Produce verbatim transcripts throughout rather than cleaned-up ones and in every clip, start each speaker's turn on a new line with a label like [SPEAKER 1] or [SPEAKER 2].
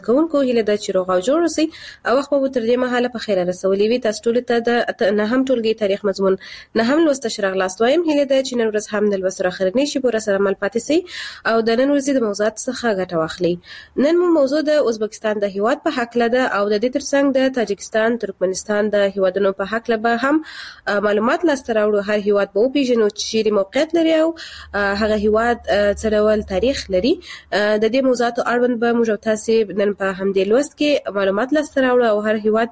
[SPEAKER 1] کوونکو هیله ده چې روغ او جوړ اوسئ او وخت مو تر دې مهاله په خیر رسولي وي. تاسو ټول ته د نهم ټولګي تاریخ مضمون نهم لوست شرغ لاست وایم. هیله ده چې نن ورځ هم د لوست اخرنی شی پورې سره مل پاتې سي او د نن ورځې د موضوعات څخه ګټه واخلئ. نن مو موضوع د ازبکستان د هیواد په حق لده او د دې ترڅنګ د تاجکستان ترکمنستان د هیوادونو په حق لبه هم معلومات لاسته راوړو. هر هیواد به وپیژنو چې چیرې موقعیت لري او هغه هیواد څه ډول تاریخ لري. د دې موضوعاتو اړوند به موږ تاسو نن په همدې لوست کې معلومات لاسته راوړو او هر هیواد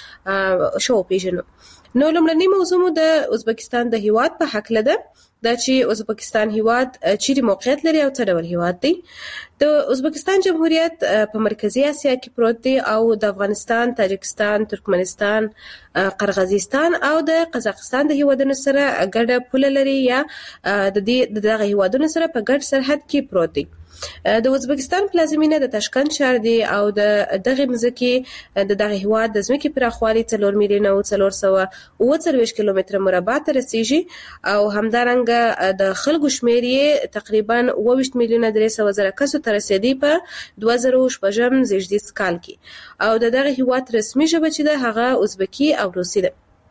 [SPEAKER 1] په شو پیژنو. نو لومړنی موضوع مو د ازبکستان د هیواد په حق لده دا چې ازبکستان هیواد چیرې موقعیت لري او څه ډول هیواد دی. د ازبکستان جمهوریت په مرکزی اسیا کې پروت دی او د افغانستان، تاجکستان، ترکمنستان، قرغیزستان او د قزاقستان د هیوادونو سره ګډه پوله لري یا د دې دغه هیوادونو سره په ګډ سرحد کې پروت دی. د ازبکستان پلازمینه د تاشکند ښار دی او د دغه مځکې د دغه هیواد د ځمکې پراخوالی څلور میلیونه او څلور سوه اوه څلوېښت کیلومتره مربع ته رسیږي او همدارنګه د خلکو شمېر یې تقریبا اوه ویشت میلیونه درې سوه زره کسو ته رسېدی په دوه زره شپږم زیږدیز کال کې او د دغه هیواد رسمي ژبه چې ده هغه ازبکي او روسي ده.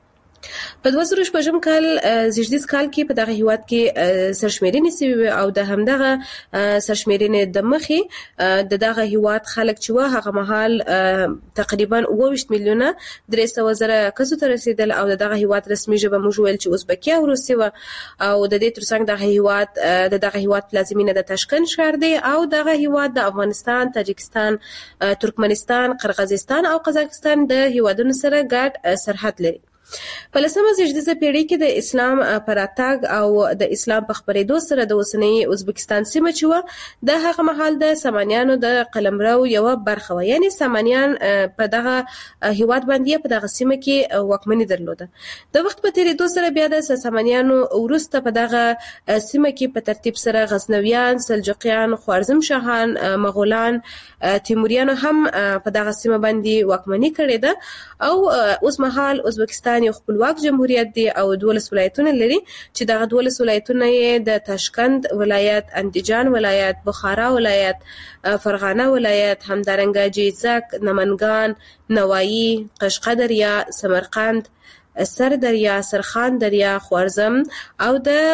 [SPEAKER 1] په دوه زره شپږم کال زیږدیز کال کې په دغه هیواد کې سرشمېرنې شوې او د همدغه سرشمېرنې د مخې د دغه هیواد خلک چې وه هغه مهال تقریبا اوه ویشت میلیونه درې سوه زره کسو ته رسېدل او د دغه هیواد رسمي ژبه موږ ویل چې ازبکي او روسي وه او د دې ترڅنګ دغه هیواد د دغه هیواد پلازمینه د تاشکند ښار دی او دغه هیواد د افغانستان، تاجکستان، ترکمنستان، قرغیزستان او قزاقستان د هیوادونو سره ګډ سرحد لري. په لسمه زیږدیزه پیړۍ کې د اسلام پر راتګ او د اسلام په خپرېدو سره د اوسنۍ ازبکستان سیمه چې وه د هغه مهال د سامانیانو د قلمرو یوه برخه وه، یعنی سامانیان په دغه هیواد باندې په دغه سیمه کې واکمني درلوده. د وخت په تېرېدو سره بیا د سامانیانو وروسته په دغه سیمه کې په ترتیب سره غزنویان، سلجوقیان، خوارزم شاهان، مغولان، تیموریانو هم په دغه سیمه باندې واکمني کړې ده او اوس مهال ازبکستان یو خپلواک جمهوریت دی او دولس ولایتونه لري چې دغه دولس ولایتونه یې د تاشکند ولایت، اندیجان ولایت، بخارا ولایت، فرغانه ولایت، همدارنګه جیزک، نمنګان، نوایی، قشقدریا، سمرقند، سردریا، سرخان دریا، خوارزم او د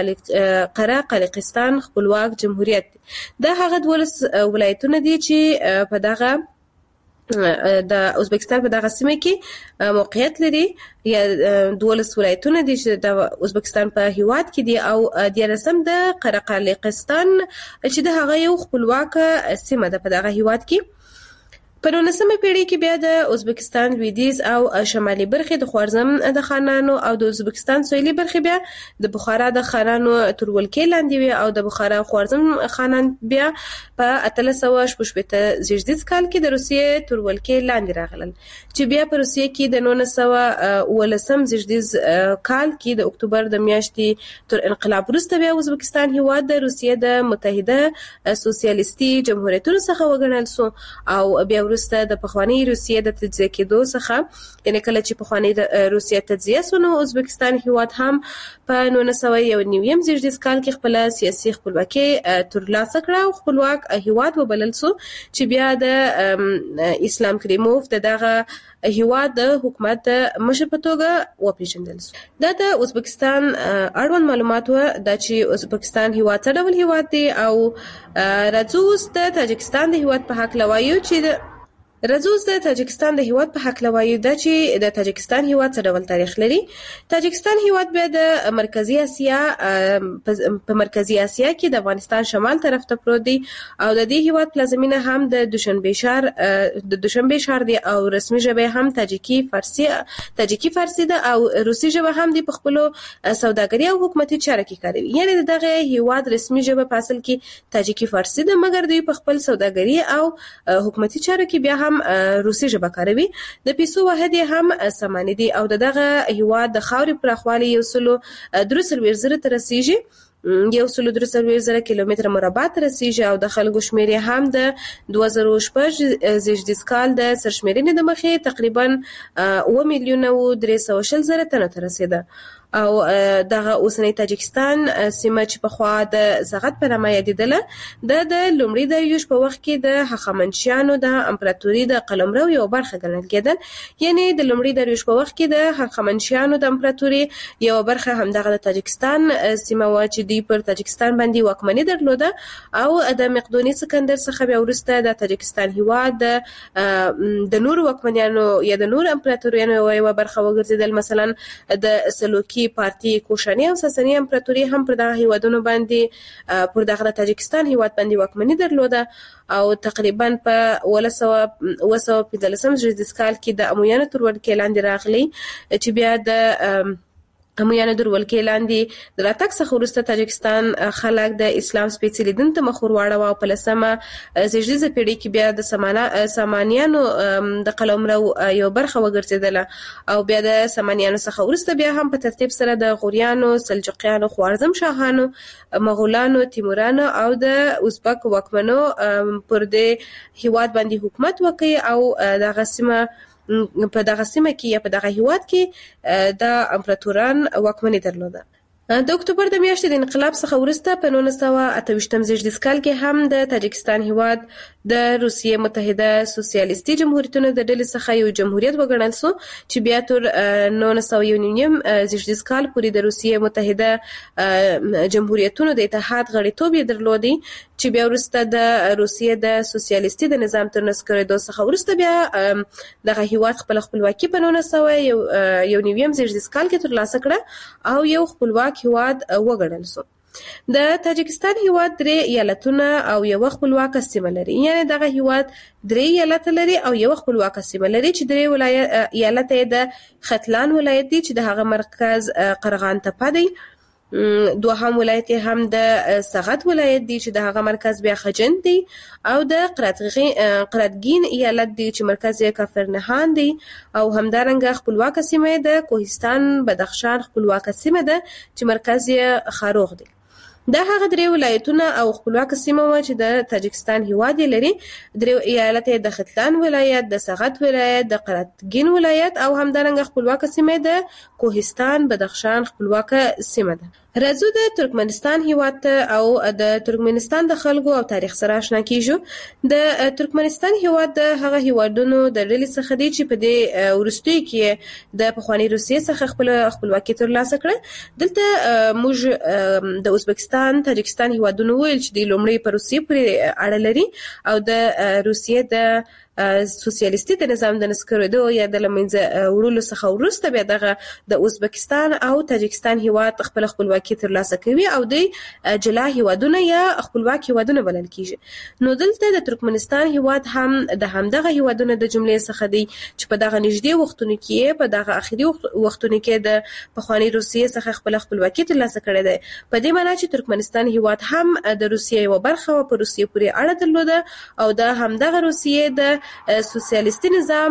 [SPEAKER 1] قره-قالیقستان خپلواک جمهوریت دی. دا هغه دولس ولایتونه دي چې په دغه د ازبکستان په دغه سیمه کې موقعیت لري یا دولس ولایتونه دي چې د ازبکستان په هیواد کې دي او دیارلسم د قره-قالیقستان چې د هغه یو خپلواک سیمه ده په دغه هیواد کې. په نولسمه پیړۍ کې بیا د ازبکستان لویدیځ او شمالي برخې د خوارزم د خانانو او د ازبکستان سویلي برخې بیا د بخارا د خانانو تر ولکې لاندې وي او د بخارا خوارزم خانان بیا په اتلس سوه شپږ شپېته زیږدیز کال کې د روسیې تر ولکې لاندې راغلل چې بیا په روسیې کې د نولس سوه اوولسم زیږدیز کال کې د اکتوبر د میاشتې تر انقلاب وروسته بیا ازبکستان هیواد د روسیې د متحده سوسیالیستي جمهوریتونو څخه وګڼل سو او بیا وروسته د پخواني روسیې د تجزیه کېدو څخه یعنې کله چې پخواني د روسیې تجزیه سو نو ازبکستان هیواد هم په نولس سوه یو نویم زیږدیز کال کې خپله سیاسي خپلواکي ترلاسه کړه او خپلواک هیواد وبلل سو چې بیا د اسلام کریموف د دغه هیواد د حکومت د مشر په توګه وپېژندل سو. دا د ازبکستان اړوند معلومات وه دا چې ازبکستان هیواد څه ډول هیواد دی او راځو اوس د تاجکستان د هیواد په هکله وایو چې د راځو د تاجکستان د هیواد په هکله وایو دا چې د تاجکستان هیواد څه ډول تاریخ لري. تاجکستان هیواد بیا د مرکزی اسیا په مرکزی اسیا کې د افغانستان شمال طرف ته پروت دی او د دې هیواد پلازمینه هم د دوشنبه ښار د دوشنبه ښار دی او رسمي ژبه هم تاجیکی فارسی تاجیکی فارسی ده او روسي ژبه هم دی په خپل سوداګري او حکومتي چارو کې کاروي. یعنی دغه هیواد رسمي ژبه په اصل کې تاجیکی فارسی ده مګر دوی په خپل سوداګري او حکومتي چارو کې بیا هم روسي ژبه کاروي. د پیسو واحد هم سماني دي او دغه هیواد د خاورې پراخوالی یو سلو درې څلوېښت زره ته رسیږي یو سلو درې څلوېښت زره کیلومتره مربع ته رسیږي او د خلکو شمېر هم د دوه زره شپږ زیږدیز کال د سرشمېرنې د مخې تقریبا اوه میلیونه او درې سوه شل زره تنو ته رسېده او دغه اوسنۍ تاجکستان سیمه چې په خوا د زغت په نامه یادېدله د د لومړي داریوش په وخت کې د هخامنشیانو د امپراتوري د قلمرو یو برخه ګڼل کېدل. یعنی د لومړي داریوش په وخت کې د هخامنشیانو د امپراتوري یو برخه همدغه د تاجکستان سیمه و چې دوی پر تاجکستان باندې واکمني درلوده او د مقدوني سکندر څخه بیا وروسته د تاجکستان هیواد د نور واکمنانو یا د نور امپراتوریانو یو برخه وګرځیدل. مثلا د سلوکي پارتي کوشاني او ساساني امپراتوري هم پر دغه هیوادونو باندې پر دغه تاجکستان هیواد باندې واکمني درلوده او تقریبا په اوولس سوه اوه سوه پنځلسم زېږدیز کال کې د امویانو تر ولکې لاندې راغلی چې بیا د امویانو تر ولکې لاندې د راتګ څخه وروسته تاجکستان خلک د اسلام سپېڅلي دین ته مخ ور واړوه او په لسمه زېږدیزه پیړۍ کې بیا د سامانیانو د قلمرو یو برخه وګرځېدله او بیا د سامانیانو څخه وروسته بیا هم په ترتیب سره د غوریانو، سلجوقیانو، خوارزم شاهانو، مغولانو، تیمورانو او د ازبک واکمنو پر دې هیواد باندې حکومت وکړي او دغه سیمه په دغه سیمه کې یا په دغه هیواد کې د امپراتوران واکمني درلوده. د اکتوبر د میاشتې د انقلاب څخه وروسته په نولس سوه اته ویشتم زېږدیز کال کې هم د تاجکستان هیواد د روسیې متحده سوسیالیستي جمهوریتونو د ډلې څخه یو جمهوریت وګڼل شو چې بیا تر نولس سوه یو نیم زېږدیز کال پورې د روسیې متحده جمهوریتونو د اتحاد غړیتوب یې درلودی چې بیا وروسته د روسیې د سوسیالیستي د نظام تر نسکورېدو څخه وروسته بیا دغه هیواد خپل خپلواکي په نولس سوه یو نویم زېږدیز کال کې ترلاسه کړه او یو خپلواک هیواد وګڼل شو. د تاجکستان هیواد درې ایالتونه او یو خپلواکه سیمه لري. یعنی دغه هیواد درې ایالت لري او یو خپلواکه سیمه لري چې درې ولایت ایالت د ختلان ولایت دی چې د هغه مرکز قرغان تپه دی. دوهم ولایت هم د سغت ولایت دی چې د هغه مرکز بیا خجند دی او د قراتګین ایالت دی چې مرکز یې کافرنهان دی او همدارنګه خپلواکه سیمه د کوهستان بدخشان خپلواکه سیمه ده چې مرکز یې خاروغ دی. دا هغه درې ولایتونه او خپلواکه سیمه و چې د تاجکستان هیواد لري. درې ایالت د ختلان ولایت، د سغت ولایت، د قراتګین ولایت او همدارنګه خپلواکه سیمه د کوهستان بدخشان خپلواکه سیمه ده. راځو د ترکمنستان هیواد ته او د ترکمنستان د خلکو او تاریخ سره آشنا کیږو. د ترکمنستان هیواد د هغه هیوادونو د ډلې څخه دی چې په دې وروستیو کې د پخواني روسیې څخه خپل خپلواکي ترلاسه کړه. دلته موږ د ازبکستان، تاجکستان هیوادونو ویل چې د لومړی په روسیې پورې اړه لري او د روسیې د سوسیالیستي د نظام د نسکورېدو یا د له منځه وړلو څخه وروسته بیا دغه د ازبکستان او تاجکستان هیواد خپل خپلواکي ترلاسه کوي او دوی جلا هیوادونه یا خپلواک هیوادونه بلل کیږي. نو دلته د ترکمنستان هیواد هم د همدغه هیوادونو د جملې څخه دی چې په دغه نږدې وختونو کې په دغه اخري وختونو کې د پخواني روسیې څخه خپل خپلواکي ترلاسه کړې ده. په دې معنی چې ترکمنستان هیواد هم د روسیې یو برخه او په روسیې پورې اړه درلوده او د همدغه روسیې د سوسیالیستي نظام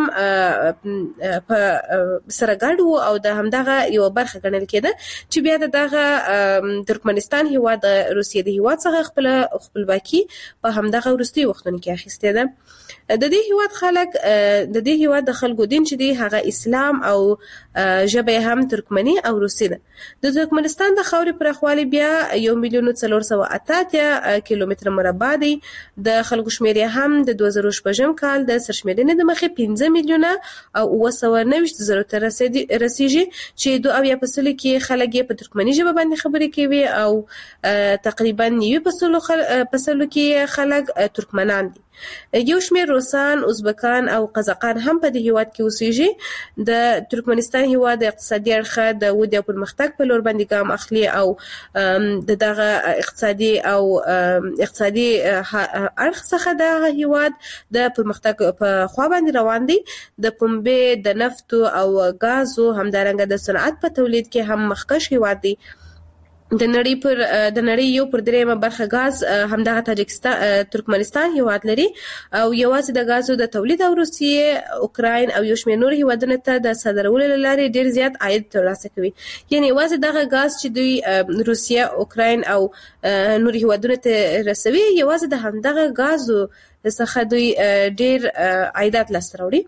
[SPEAKER 1] په سره ګډ وو او د همدغه یو برخه ګڼل کېده چې بیا دغه ترکمنستان هیواد د روسیې د هیواد څخه خپل خپلواکي په همدغه وروستي وختونو کې اخیستې ده. د دې هیواد خلک د دې هیواد د خلکو دین چې دی هغه اسلام او ژبه هم ترکمني او روسي ده. د ترکمنستان د خاورې پراخوالی بیا یو میلیون څلور سوه اته اتیا کیلومتره مربع دی. د خلکو شمیر هم د دوه زره شپږم کال د سرشمېرنې د مخې پنځه میلیونه او اوه سوه نوېشت زرو ته رسیږي چې دوه اویا په سلو کې خلک یې په ترکمني ژبه باندې خبرې کوي او تقریبا نوي په سلو کې خلک ترکمنان دي. یو شمېر روسان، ازبکان او قزاقان هم په دې هیواد کې اوسېږي. د ترکمنستان هیواد د اقتصادي اړخه د ودې او پرمختګ په لور باندې ګام اخلي او د دغه اقتصادي او اقتصادي اړخ څخه د هیواد د پرمختګ په خوا باندې روان دي. د پنبې، د نفتو او غازو همدارنګه د صنعت په تولید کې هم مخکښ هیواد دی. د نړۍ پر د نړۍ یو پر دریمه برخه غاز همدغه تاجکستان ترکمنستان هیواد لري او یوازې د غازو د تولید او روسیې، اوکراین او یو شمېر نور هیوادونو ته د صادرولو له لارې ډېر زیات عاید ترلاسه کوي. یعنې یوازې دغه غاز چې دوی روسیه، اوکراین او نور هیوادونو ته رسوي یوازې د همدغه غازو څخه دوی ډېر عایدات لاسته راوړي.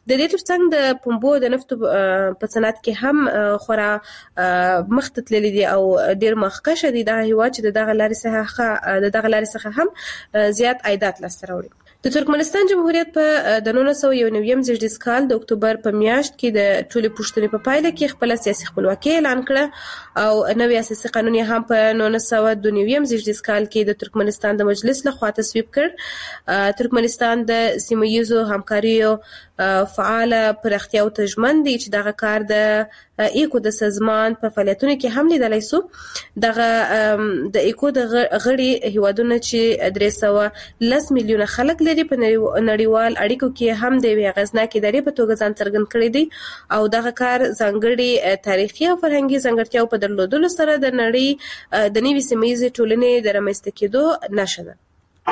[SPEAKER 1] د دې ترڅنګ د پنبو د نفتو په صنعت کې هم خورا مخته تللي دي او ډېر مخکښه دي دغه هیواد چې دغه لارې څخه د دغه لارې څخه هم زیات عایدات لاسته راوړي. د ترکمنستان جمهوریت په د نولس سوه یو نوي زیږدیز کال د اکتوبر په میاشت کې د ټولې پوښتنې په پایله کې خپل سیاسي خپلواکي اعلان کړه او نوی اساسي قانون هم په نولس سوه دوه نوي زیږدیز کال کې د ترکمنستان د مجلس لخوا تصویب کړ. ترکمنستان د سیمه ییزو همکاریو فعاله پراختیا او تضمن دی چې دغه کار د ایکو د سازمان په فعالیتونو کې هم لیدلای سو. دغه د ایکو د غړي هیوادونو چې درې سوه لس میلیونه خلک لري په نړیوال اړیکو کې هم د یوې اغېزناکې ادارې په توګه ځان څرګند کړی دی او دغه کار ځانګړي تاریخي او فرهنګي ځانګړتیاو په درلودلو سره د نړۍ د نوې سیمه ییزې ټولنې د رامنځته کېدو نښه ده.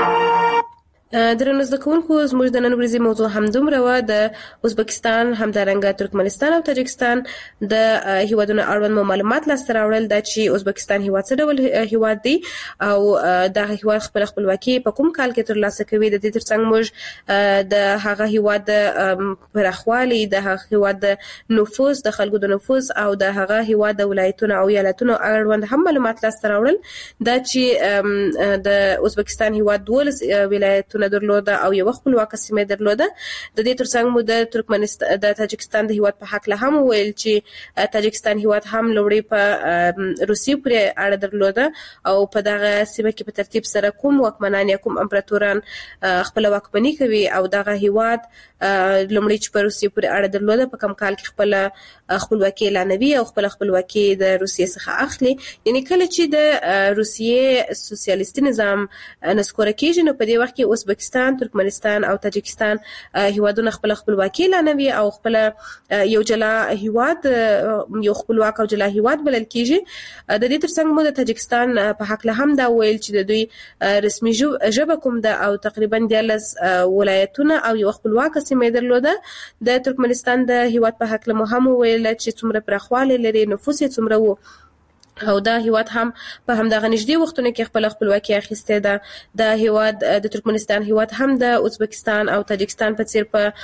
[SPEAKER 1] درنو زده کوونکو زموږ د نن ورځې موضوع همدومره وه. د ازبکستان همدارنګه ترکمنستان او تاجکستان د هیوادونو اړوند مو معلومات لاسته راوړل دا چې ازبکستان هیواد څه ډول هیواد دی او دغه هیواد خپل خپلواکي په کوم کال کې ترلاسه کوي. د دې ترڅنګ موږ د هغه هیواد د پراخوالي د هغه هیواد د نفوس د خلکو د نفوس او د هغه هیواد د ولایتونو او ایالتونو اړوند هم معلومات لاسته راوړل. دا چې د ازبکستان هیواد دولس ولایتونو درلوده او یو خپلواکه سیمه درلوده. د دې ترڅنګ مو د ترکمنستان د تاجکستان د هیواد په حق له هم ویل چې تاجکستان هیواد هم لوړې په روسیې پورې اړه درلوده او په دغه سیمه کې په ترتیب سره کوم واکمنان یا کوم امپراتوران خپل واکمني کوي او دغه هیواد لومړی چې په روسیې پورې اړه درلوده په کم کال کې خپل خپلواکي اعلانوي او خپل خپلواکي د روسیې څخه اخلي. یعنی کله چې د روسیې سوسیالیستي نظام نسکوره کیږي نو په دې وخت کې ازبکستان، ترکمنستان او تاجکستان هیوادونه خپل خپلواکي اعلانوي او خپل یو جلا هیواد یو خپلواک او جلا هیواد بلل کیږي. د دې ترڅنګ مو د تاجکستان په حق له هم دا ویل چې د دوی رسمي ژبه کوم ده او تقریبا دیارلس ولایتونه او یو خپلواکه سیمه درلوده. د ترکمنستان د هیواد په حق له مو هم ویل چې څومره پراخوالی لري، نفوس یې څومره وو او دا هیواد هم په همدغه نږدې وختونو کې خپل خپلواکي اخیسته ده. د هیواد د ترکمنستان هیواد هم د ازبکستان او تاجکستان په څیر په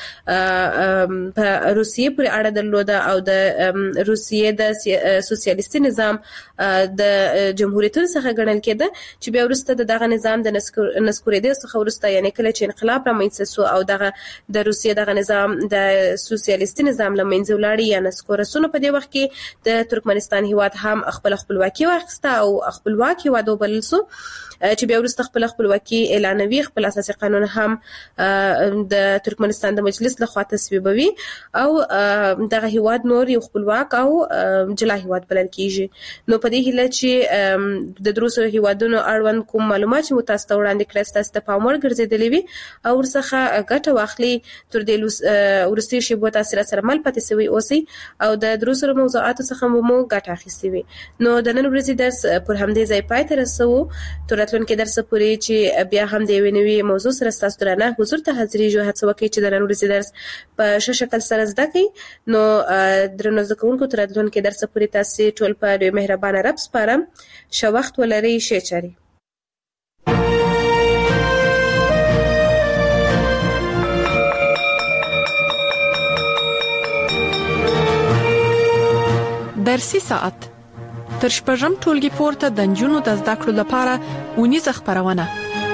[SPEAKER 1] په روسیې پورې اړه درلوده او د روسیې د سوسیالیستي نظام د جمهوریتونو څخه ګڼل کېده چې بیا وروسته دغه نظام د نسکورېدو څخه وروسته یعنی کله چې انقلاب رامنځته شو او دغه د روسیې دغه نظام د سوسیالیستي نظام له منځه ولاړ یا نسکوره شو، په دې وخت کې د ترکمنستان هیواد هم خپل خپلواکي واخیسته او خپلواک هیواد وبلل شو چې بیا وروسته خپل خپلواکي اعلانوي. خپل اساسي قانون هم د ترکمنستان د مجلس لخوا تصویبوي او دغه هیواد نور یو خپلواک او جلا هیواد بلل کیږي. نو په دې هیله چې د دروسو هیوادونو اړوند کوم معلومات چې تاسو ته وړاندې کړل تاسو ته پام وړ ګرځېدلې وي او ورڅخه ګټه واخلي تر دې ورستي شی بو تاسو سره مل پاتې سوي اوسي او د دروسو موضوعاتو څخه مو ګټه اخیستې وي. نو د نن ورځې درس پر همدې ځای پای ته رسوو. تر راتلونکي درس پورې چې بیا هم د یوې نوې موضوع سره ستاسو درنه حضور ته حاضرېږو. هڅه وکړئ چې د نن ورځې درس په ښه شکل سره زده کړئ. نو درنو زده کوونکو تر راتلونکي درس پورې تاسې ټول په ډېر مهربانه رب سپارم. ښه وخت ولرئ، ښې چارې.
[SPEAKER 2] درسي ساعت تر شپږم ټولګي پورته د نجونو د زده کړو لپاره ونیزه خبرونه.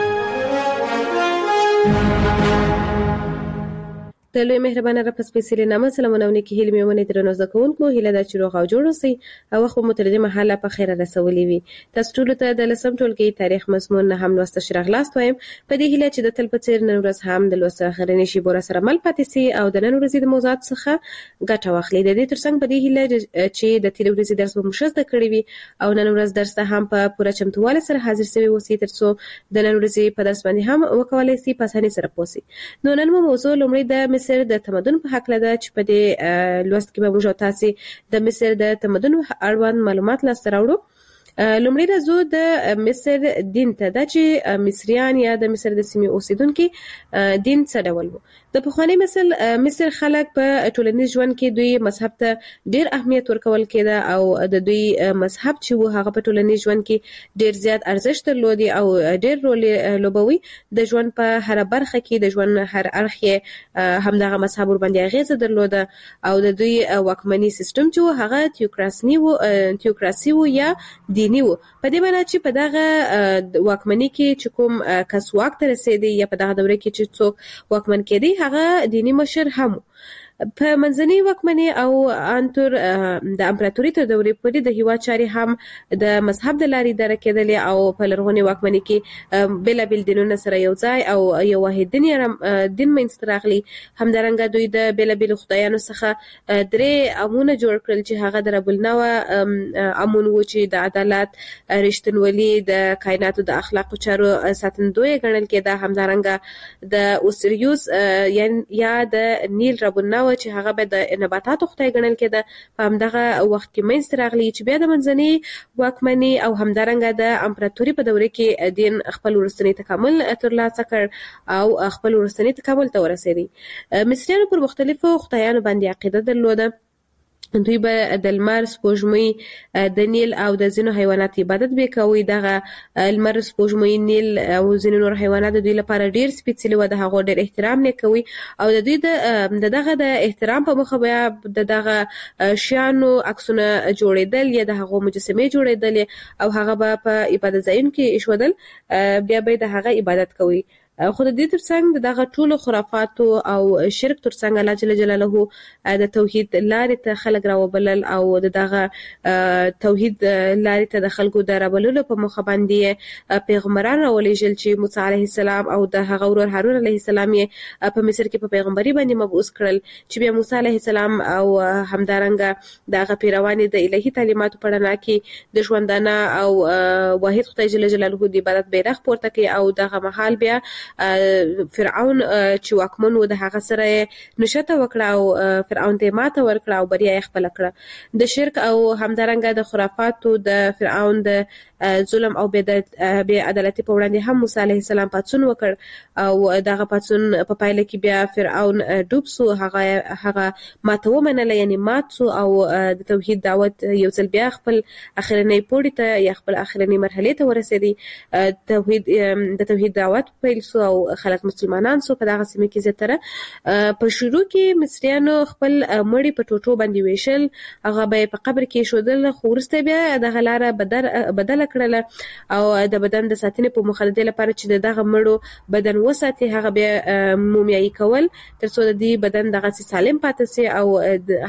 [SPEAKER 1] د لوی مهربانه رب سپیڅلي نامه سلامونه ونکي هیله مې ونې درنو زده کوونکو هیله دا چې روغ او جوړ اوسئ او وخت مو تر دې مهاله په خیره رسولې وي. تاسو ټول ته د لسم ټولګي تاریخ مضمون نه هم لوسته شي راغلاست وایم. په دې هیله چې د تل په څیر نن ورځ هم د لوسته اخرنی شی بور سره مل پاتې سي او د نن ورځې د موضوعات څخه ګټه واخلئ. د دې ترڅنګ په دې هیله چې د تیر ورځې درس به مشز د کړی وي او نن ورځ درس ته هم په پوره چمتووالی سره حاضر شوي اوسئ ترڅو د نن ورځې په درس باندې هم وکولای شي په اسانۍ سره پوه شئ. نو نن مو موضوع لومړی د مصر د تمدن په حق لده چې په دې لوست کې به موږ تاسو د مصر د تمدن اړوند معلومات لاسته راوړو. لومړی راځو د مصر دین ته. دا چې مصریان یا د مصر د سیمې اوسیدونکي دین څه ډول وو. د پخواني مصر مصر خلک په ټولنیز ژوند کې دوی مذهب ته ډیر اهمیت ورکول کېده او د دوی مذهب چې وو هغه په ټولنیز ژوند کې ډیر زیات ارزښت درلودي او ډیر رول لوبوي. د ژوند په هر برخه کې د ژوند هر اړخ یې همدغه مذهب ور باندې اغیزه درلوده او د دوی واکمني سیستم چې هغه تیوکراسي وو تیوکراسي وو یا دینی وو. په دې معنی چې په دغه واکمني کې چې کوم کس واک ته رسیدي یا په دغه دوره کې چې څوک واکمن کېدی هغه دینی مشر هم. په منځنۍ واکمنۍ او انتر د امپراتوري تر دورې پورې د هیواد چارې هم د مذهب د لارې اداره کېدلې او په لرغونې واکمنۍ کې بېلابېل دینونه سره یو ځای او یو واحد دین دین منځته راغلی. همدارنګه دوی د بېلابېلو خدایانو څخه درې امونه جوړ کړل چې هغه د رب النوع امون و چې د عدالت، رښتینولي، د کائناتو د اخلاقو چارو ساتندوی ګڼل کېده. همدارنګه د اوسریوس یا د نیل رب النوع چې هغه به د نباتاتو خدای ګڼل کېده په همدغه وخت کې منځته راغلی چې بیا د منځنۍ واکمنۍ او همدارنګه د امپراتوري په دوره کې دین خپل وروستنی تکامل ترلاسه کړ او خپل وروستنی تکامل ته ورسېدی. مصریانو پر مختلفو خدایانو باندې عقیده درلوده. دوی به د لمر، سپوږمۍ، د نیل او د ځینو حیوانات عبادت به کوي. دغه لمر، سپوږمۍ، نیل او ځینو نور حیوانات د دوی لپاره ډیر سپیڅلي و، د هغو ډیر احترام نه کوي او د دوی د دغه د احترام په مخه بیا د دغه شیانو عکسونه جوړېدل یا د هغو مجسمې جوړېدل او هغه به په عبادت ځایونو کې ایښودل، بیا به د هغه عبادت کوي. خو د دې ترڅنګ دغه ټولو خرافاتو او شرک ترڅنګ الله جل جلاله د توحید لارې ته خلک راوبلل او دغه توحید لارې ته د خلکو د رابللو په مخه باندې پیغمبران راولېږل چې موسی علیه السلام او د هغه ورور هارون علیه السلام یې په مصر کې په پیغمبري باندې مبعوث کړل چې بیا موسی علیه السلام او همدارنګه دغه پیروان د الهي تعلیماتو په رڼا کې د ژوندانه او واحد خدای جل جلاله د عبادت بیرغ پورته کړي او دغه مهال بیا فرعون چې واکمن و د هغه سره نشته وکړه او فرعون ته ماته ورکړه او بریا یې خپل کړه. د شرک او همدارنګه د خرافاتو د فرعون د ظلم او بې عدالتي په وړاندې هم موسی علیه السلام پاڅون وکړ او دغه پاڅون په پایله کې بیا فرعون ډوب سو، هغه هغه ماته ومنله یعنی مات سو او د توحید دعوت یو ځل بیا خپل اخرنۍ پوړې ته یا خپل اخرنۍ مرحلې ته ورسېدی. توحید د توحید دعوت پیل سو او خلک مسلمانان سو په دغه سیمه کې زیاتره. په شروع کې مصریانو خپل مړي په ټوټو باندې ویشل، هغه به په قبر کې شودل، خو وروسته بیا دغه لاره بدل بدل کړل او د بدن د ساتنې په مخه د لپاره چې دغه مړو بدن وساتي هغه بیا مومیایي کول ترڅو د دې بدن دغه سالم پاتې سي او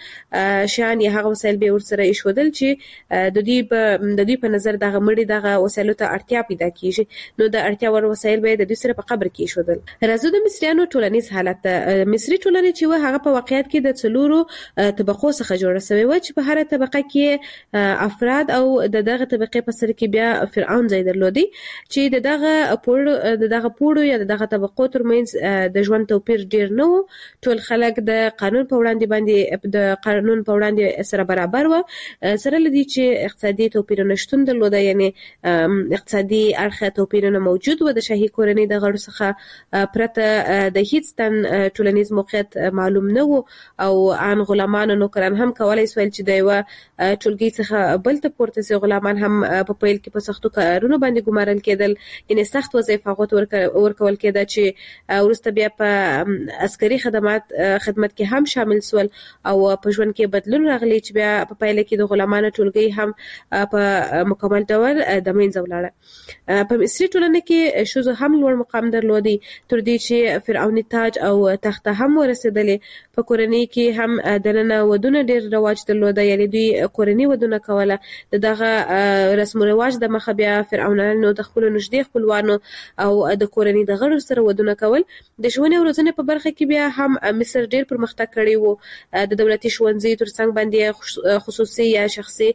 [SPEAKER 1] هغه شان یا هغه وسایل به ورسره ایښودل چې د دې په د دې په نظر دغه مړي دغه وسایلو ته اړتیا پیدا کیږي، نو د اړتیا ور وسایل به د دې سره په قبر کې ایښودل. راځو د مصریانو ټولنیز حالت. مصری ټولنه چې و هغه په واقعیت کې د څلورو طبقو څخه جوړه شوې و چې په هر طبقه کې افراد او د دغه طبقه په سر کې بیا فرعون ځای درلودي چې د دغه پوړ د دغه پوړو یا د دغه طبقو ترمنځ د ژوند توپیر ډیر نه و. ټول خلک د قانون په وړاندې باندې د قانون په وړاندې سره برابر و، سره لدی چې اقتصادي توپیرونه شتون درلوده، یعنی اقتصادي اړخ توپیرونه موجود و. د شاهي کورنۍ د غړو څخه پرته د هیڅ تن ټولنیز موقعیت معلوم نه و او ان غلامان او نوکران هم کولای سول چې د یو ټولګي څخه بل ته پورته سي. غلامان هم په پیل کې په سختو کارونو باندې ګمارل کېدل، یعنی سخت وظایف هغه ورکول کېده چې ورسته بیا په عسکري خدمات خدمت کې هم شامل سول او په ژوند کې بدلون راغلی چې بیا په پایله کې د غلامانو ټولګي هم په مکمل ډول د منځه ولاړه. په مصري ټولنه کې ښځو هم لوړ مقام درلودي تر دې چې فرعوني تاج او تخته هم ورسېدلې. په کورنۍ کې هم دننه ودونه ډېر رواج درلوده، یعنی دوی کورنۍ ودونه کوله. د دغه رسم و رواج د مخه بیا فرعونانو د خپل نږدې خپلوانو او د کورنۍ د غړو سره ودونه کول. د ښوونې او روزنې په برخه کې بیا هم مصر ډېر پرمختګ کړی و. د دولتي ښوونځي ترڅنګ باندې خصوصي یا شخصي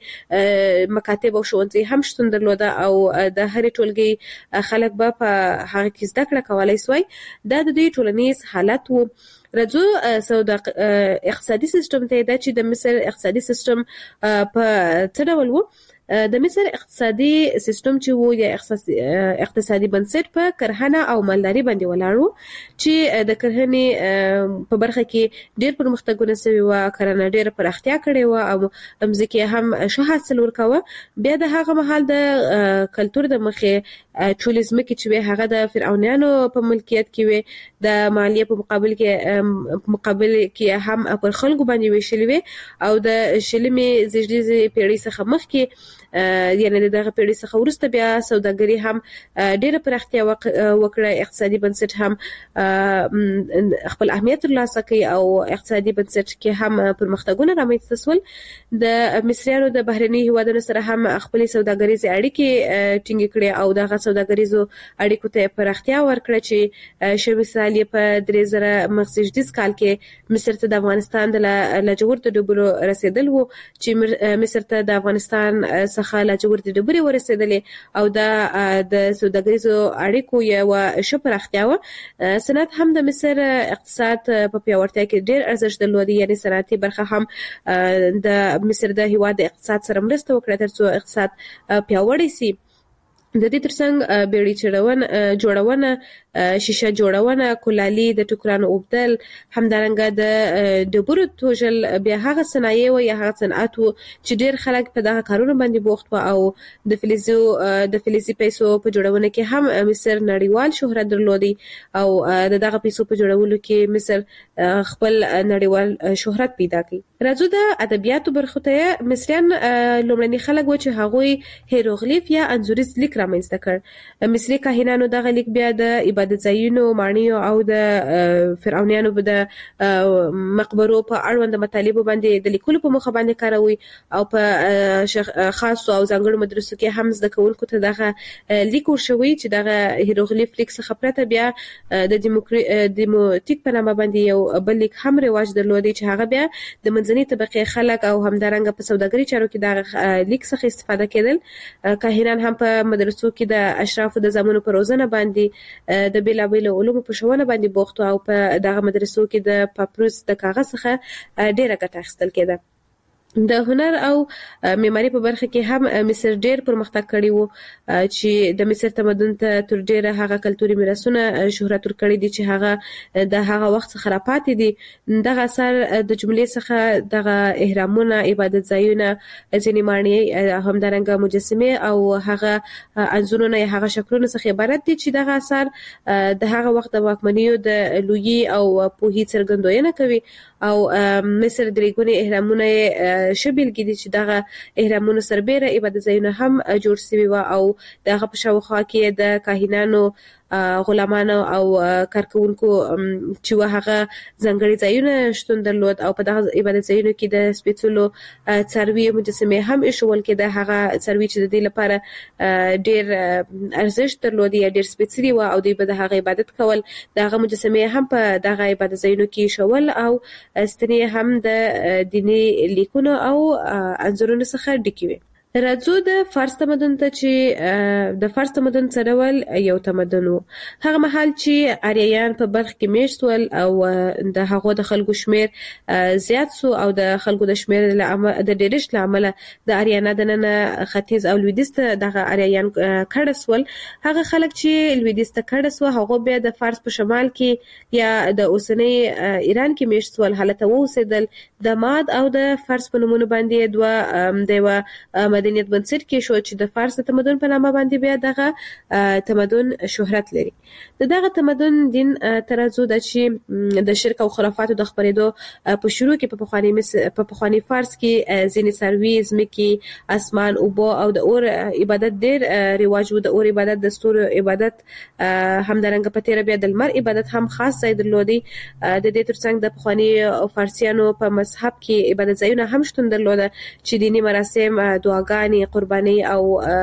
[SPEAKER 1] مکاتب او ښوونځي هم شتون درلوده او د هرې ټولګي خلک به په هغه کې زده کړه کولای سوای. دا د دوی ټولنیز حالت و. راځو سودا اقتصادي سیستم ته. دا چې د مصر اقتصادي سیستم په څه ډول و. د مصر اقتصادي سیستم چې وو یا اقتصادي بنسټ په کرهنه او مالداري باندې ولاړو چې د کرهنې په برخه کې ډېر پرمختګونه شوي و، کرهنه ډېر پراختیا کړې و او مځکې هم ښه حاصل ورکاوه. بیا د هغه مهال د کلتور د مخې ټولې ځمکې چې وې هغه د فرعونیانو په ملکیت کې وې، د مالیې په مقابل کې مقابل کې هم پر خلکو باندې ویشلې وې او د شلمې زیږدیزې پیړۍ څخه مخکې یعنی دغه پیړۍ څخه وروسته بیا سوداګري هم ډېره پراختیا وکړه، اقتصادي بنسټ هم خپل اهمیت ترلاسه کړ او اقتصادي بنسټ کې هم پرمختګونه رامنځته شول. د مصریانو د بهرني هیوادونو سره هم خپل سوداګریزې اړیکې ټینګې کړې او دغه سوداګریزو اړیکو ته پراختیا ورکړه چې شه مثال په درې زره مخزیږدیز کال کې مصر ته د افغانستان د لاجوردو ډبرو رسیدل وو چې مصر ته د افغانستان څخه لاجوردو ډبرې ورسېدلې او دا د سوداګریزو اړیکو یو ښه پراختیا و. صنعت هم د مصر اقتصاد په پیاوړتیا کې ډېر ارزښت درلود، یعنی صنعتي برخه هم د مصر د هیواد د اقتصاد سره مرسته وکړه ترڅو اقتصاد پیاوړی شي. د دې ترڅنګ بیړۍ چړونه جوړونه، شیشه جوړونه، کولالي، د ټوکرانو اوبدل، همدارنګه د ډبرو توژل بیا هغه صنایع و یا هغه صنعت و چې ډېر خلک په دغه کارونو باندې بوخت و او د فلزو د فلزي پیسو په جوړونه کې هم مصر نړیوال شهرت درلودي او د دغه پیسو په جوړولو کې مصر خپل نړیوال شهرت پیدا کړ. راځو د ادبیاتو برخه ته. مصریان لومړني خلک و چې هغوی هیروغلیف یا انځوریز لیک رامنځته کړ. مصري کاهنانو دغه لیک بیا د عبادت ځایونو، ماڼیو او د فرعونیانو د مقبرو په اړوند مطالبو باندې د لیکلو په مخه باندې کاروي او په خاصو او ځانګړو مدرسو کې هم زده کوونکو ته دغه لیک ورشوي چې دغه هیروغلیف لیک څخه پرته بیا د دیموتیک په نامه باندې یو بل لیک هم رواج درلودي چې هغه بیا د منځنۍ طبقې خلک او همدارنګه په سوداګرۍ چارو کې دغه لیک څخه استفاده کېدل. کاهنان هم په مدرسو کې د اشرافو د زامنو په روزنه باندې د بیلابیلو علومو په ښوونه باندې بوخت او په دغه مدرسو کې د پاپروس د کاغذ څخه ډېره ګټه اخیستل کېده. د هنر او معماري په برخه کې هم مصر ډېر پرمختګ کړی وو چې د مصر تمدن ته تر ډېره هغه کلتوري میراثونه شهرت ورکړي دي چې هغه د هغه وخت څخه راپاتې دي. دغه اثر د جملې څخه دغه اهرامونه، عبادت ځایونه، ځینې ماڼۍ، همدارنګه مجسمې او هغه انځورونه یا هغه شکلونه څخه عبارت دي چې دغه اثر د هغه وخت د واکمنیو د لویي او پوهې څرګندونه کوي. او مصر درېګونې اهرامونه شبیل کې دي چې دغه اهرامونو سربېره عبادت ځایونه هم جوړ شوي و او دغه په شاوخوا کې د کاهنانو، غلامانو او کارکونکو چې هغه ځانګړي ځایونه شتون درلود او په دغه عبادت ځایونو کې د سپېڅلو څاروي مجسمې هم ایښول کېده. هغه څاروي چې د دې لپاره ډېر ارزښت درلود یا ډېر سپېڅلي و او دوی به د هغه عبادت کول. دغه مجسمې هم په دغه عبادت ځایونو کې ایښول او ستنې هم د دیني لیکونو او انځورونو څخه ډکې وې. راځو د فارس تمدن ته چې د فارس تمدن څه ډول یو تمدن و. هغه مهال چې آریایان په برخ کې میشت ول او د هغو د خلکو شمیر زیات سو او د خلکو د شمیر د ډېرښت له امله د آریانا دننه ختیځ او لویدیځ ته دغه آریایان کډه سول. هغه خلک چې لویدیځ ته کډه سو هغه بیا د فارس په شمال کې یا د اوسنۍ ایران کې میشت سول، هلته اوسېدل. د ماد او د فارس په نومونو باندې دوه د یوه مدنیت بنسټ کې شو چې د فارس تمدن په نامه باندې بیا دغه تمدن شهرت لري. د دغه تمدن دین ترازو د چې د شرک او خرافاتو د خپرېدو په شروع کې په پخوانی په پخوانی فارس کې ځینې څاروي، ځمکې، اسمان، اوبه او د اور عبادت ډېر رواج و. د اور عبادت، د ستورو عبادت، همدارنګه په تیره بیا د لمر عبادت هم خاص ځای درلودي. د دې ترڅنګ د پخوانی فارسیانو په مذهب کې عبادت ځایونه هم شتون درلوده چې دیني مراسم، دعاګانې، قرباني او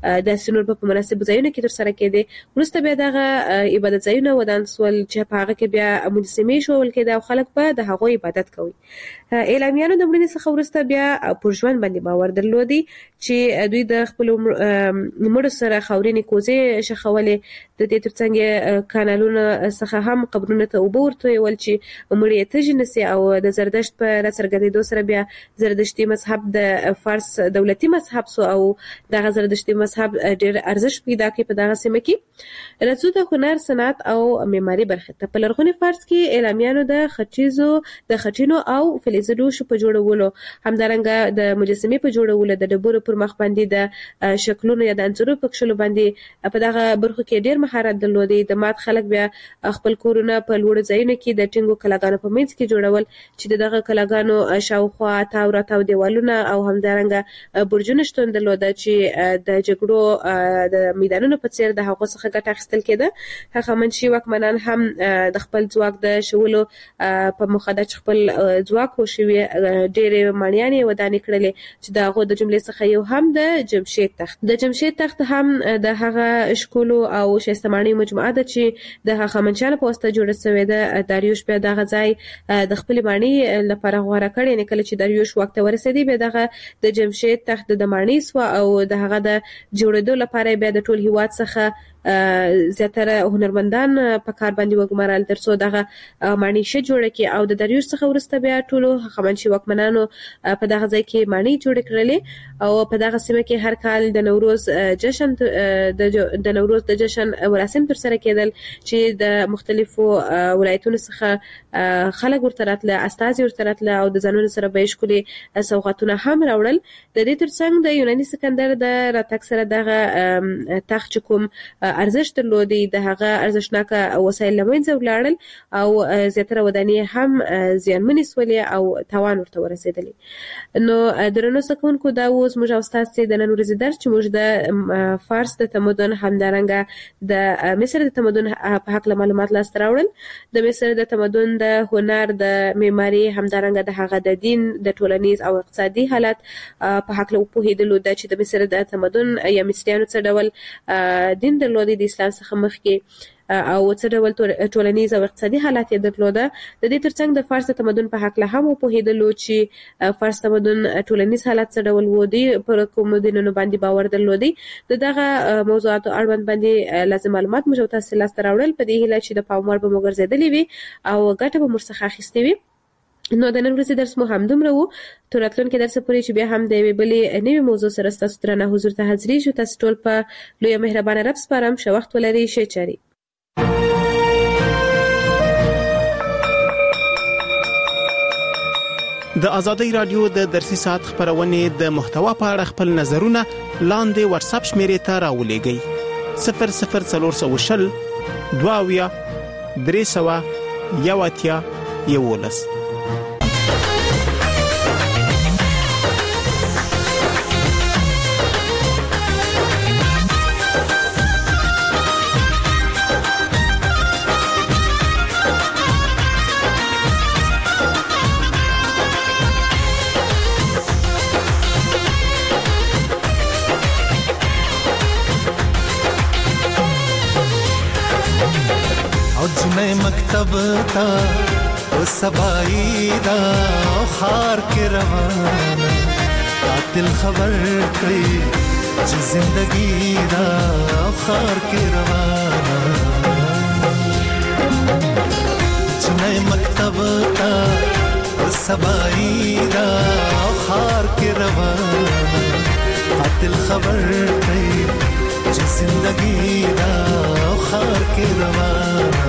[SPEAKER 1] د سنور په مناسب ځایونو کې تر سره کېده. ورسته بیا دغه عبادت ځایونه ودان سول چې په هغه کې بیا مجسمې شول کېده او خلک په د هغو عبادت کوي. اعلامیانو د مړینې څخه ورسته بیا پر ژوند باندې باور درلودي چې دوی د خپل مړو سره خاورینې کوزې شخولې. د دې ترڅنګ کانالونو څخه هم قبرونو ته اوبه ورته ول چې مړی تږي نشي. او د زردشت په راڅرګندېدو سره بیا زردشتي مذهب د فارس دولتي مذهب سو او دغه زردشتي مذهب ډېر ارزښت پیدا کړ په دغه سیمه کې. راځو د هنر، صنعت او معماري برخه ته. په لرغوني فارس کې اعلامیانو د خټیزو د خټینو او فلزي لوښو په جوړولو، همدارنګه د مجسمې په جوړولو، د ډبرو پر مخ باندې د شکلونو یا د انځورو په کښلو باندې په دغه برخو کې ډېر مهارت درلودي. د مات خلک بیا خپل کورونه په لوړو ځایونو کې د ټینګو کلاګانو په منځ کې جوړول چې دغه کلاګانو شاوخوا تاو راتاو دیوالونه او همدارنګه برجونه شتون درلوده چې د جګړو د میدانونو په څیر د هغو څخه ګټه اخیستل کېده. هغه منشي واکمنان هم د خپل ځواک د شولو په موخه د خپل ځواک وشوي ډېرې ماڼیانې ودانې کړلې چې د هغو د جملې څخه یو هم د جمشید تخت. د جمشید تخت هم د هغه ښکلو او ښایسته ماڼیو مجموعه ده چې د هخامنشیانو په واسطه جوړه شوې ده. داریوش بیا دغه ځای د خپل ماڼۍ لپاره غوره کړ. یعنې کله چې داریوش واک ته ورسېدی بیا دغه د جمشید تخت د ماڼۍ سوه او د هغه د جوړېدو لپاره بیا د ټول هیواد څخه زیاتره هنرمندان په کار باندې وګمارل ترڅو دغه ماڼۍ ښه جوړه کړي. او د داریوش څخه وروسته بیا ټولو هخامنشي واکمنانو په دغه ځای کې ماڼۍ جوړې کړلې. او په دغه سیمه کې هر کال د نوروز جشن د نوروز د جشن مراسم تر سره کېدل چې د مختلفو ولایتونو څخه خلک ورته راتله، استازي ورته راتله او د ځانونو سره به یې ښکلي سوغاتونه هم راوړل. د دې ترڅنګ د یوناني سکندر د راتګ سره دغه تخت چې کوم ارزښت درلودي د هغه ارزښتناکه وسایل له منځه ولاړل او زیاتره ودانۍ هم زیانمنې سولې او تاوان ورته ورسېدلی. نو درنو سکونکو دا و زموږ او ستاسې د نن ورځې درس چې موږ د فارس د تمدن همدارنګه د مصر د تمدن په هکله معلومات لاسته راوړل. د مصر د تمدن د هنر، د معماري، همدارنګه د هغه د دین، د ټولنیز او اقتصادي حالت په هکله وپوهېدلو ده چې د مصر د تمدن یا مصریانو څه ډول دین درلود د اسلام څخه مخکې او څه ډول ټولنیز او اقتصادي حالات یې درلوده. د دې ترڅنګ د فارس تمدن په هکله هم وپوهېدلو چې فارس تمدن ټولنیز حالات څه ډول و، دوی پر کومو دینونو باندې باور درلودي. د دغه موضوعاتو اړوند باندې لازم معلومات موږ تاسو لاسته راوړل په دې هیله چې د پام وړ به مو ګرځېدلې وي او ګټه به مو څخه اخیستې وي. نو د نن ورځې درس مو همدومره و. تر راتلونکي درس پورې چې بیا هم د یوې بلې نوې موضوع سره ستاسو درنه حضور ته حاضرېږو. تاسو ټول په لویه مهربانه رب سپارم. ښه وخت ولرئ. ښې چارې.
[SPEAKER 3] د ازادۍ رادیو د درسي ساعت خبرونه د محتوا په اړه خپل نظرونه لاندې واتساپ شمیرې ته راولېږئ. صفر صفر څلور سوه شل دوه اویا درې سوه یو اتیا یولس.
[SPEAKER 4] मैं मकतब था वो सबाई दा खार के रवाना कातिल खबर कई जो जिंदगी दा खार के रवाना मैं मकतब था वो सबाई दा खार के रवाना कातिल खबर कई जो जिंदगी दा खार के रवाना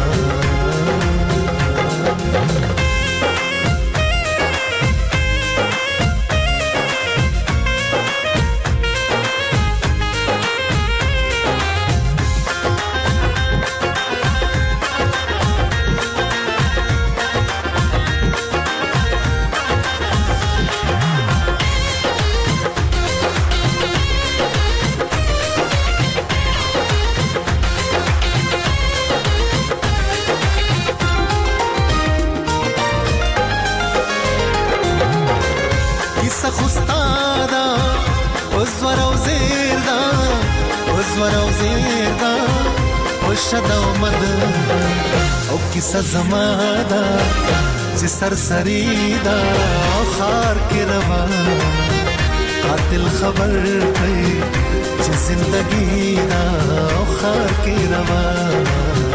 [SPEAKER 4] زور او زیر دا او شدا او مد او کیسه زمادا چې سرسری دا او خار کې روان قاتل خبر کوي چې زندگی دا او خار کې روان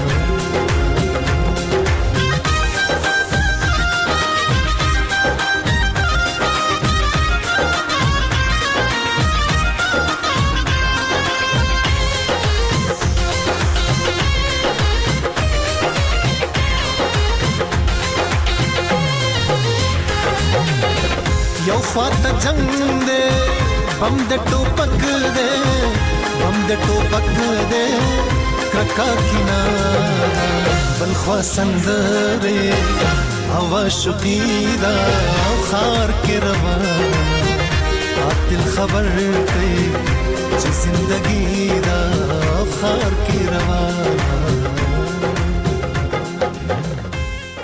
[SPEAKER 4] یو خواته جنگ دے بم د ټوپک دے بم د ټوپک دے کرکا کینا بل خوا سندره هوا شقیدا خار کې روان قاتل خبر کوي چې زندگی دا خار کې روان